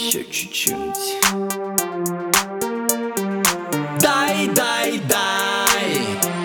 еще чуть-чуть. Дай, дай, дай.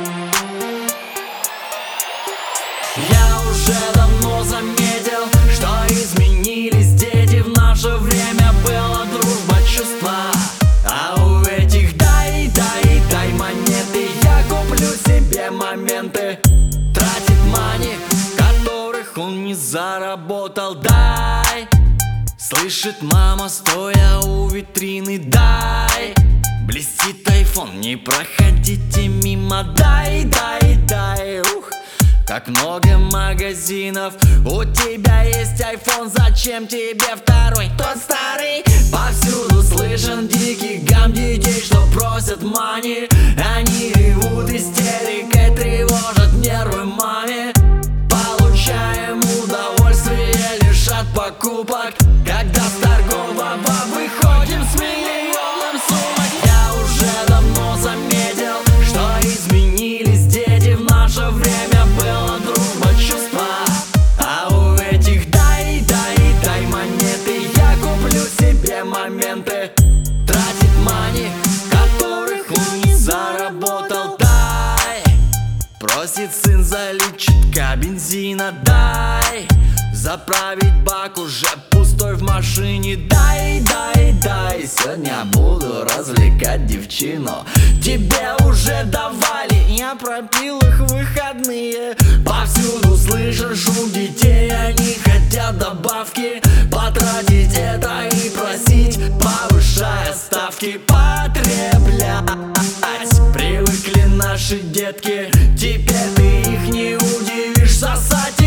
Я уже давно заметил, что изменились дети. В наше время была дружба, чувства, а у этих дай, дай, дай монеты. Я куплю себе моменты, тратит мани, которых он не заработал. Дай, слышит мама, стоя у витрины. Дай, блестит айфон, не проходите мимо. Дай, дай, дай. Ух, как много магазинов. У тебя есть айфон, зачем тебе второй? Тот старый. Повсюду слышен дикий гам детей, что просят мани. Они ревут истерикой, тревожат нервы маме. Получаем удовольствие лишь от покупок, когда с торгового выходим с миллионом сумок. Я уже давно заметил, что изменились дети. В наше время была дружба, чувства, а у этих дай, дай, дай монеты. Я куплю себе моменты, тратит мани, которых он не заработал. Дай, просит сын залить чутка бензина. Дай, заправить бак уже пустой в машине. Дай, дай, дай. Сегодня буду развлекать девчину. Тебе уже давали, я пропил их выходные. Повсюду слышен шум детей, они хотят добавки, потратить это и просить, повышая ставки. Потреблять привыкли наши детки, теперь ты их не удивишь. Сосать